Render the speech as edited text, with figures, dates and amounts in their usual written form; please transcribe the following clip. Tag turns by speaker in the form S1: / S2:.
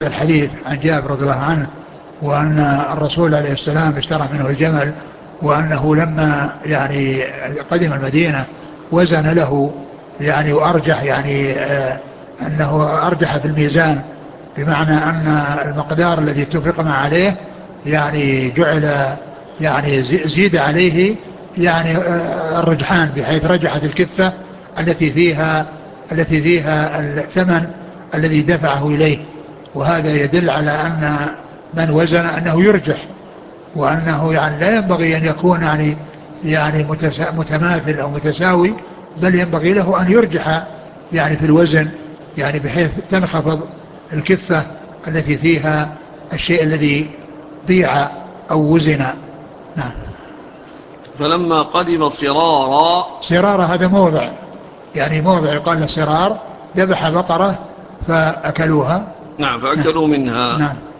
S1: الحديث عن جابر رضي الله عنه، وأن الرسول عليه السلام اشترى منه الجمل، وأنه لما يعني قدم المدينة وزن له يعني وأرجح يعني أنه أرجح في الميزان، بمعنى أن المقدار الذي اتفق ما عليه يعني جعل يعني زيد عليه يعني الرجحان، بحيث رجحت الكفة التي فيها الثمن الذي دفعه إليه. وهذا يدل على أن من وزن أنه يرجح، وأنه يعني لا ينبغي أن يكون يعني متماثل أو متساوي، بل ينبغي له أن يرجح يعني في الوزن، يعني بحيث تنخفض الكفة التي فيها الشيء الذي بيع أو وزن. نعم.
S2: فلما قدم صرارا،
S1: صرارا هذا موضع، يعني موضع يقال له صرار، ذبح بقرة فأكلوها.
S2: نعم،
S1: نعم.
S2: فأكلوا منها.
S1: نعم.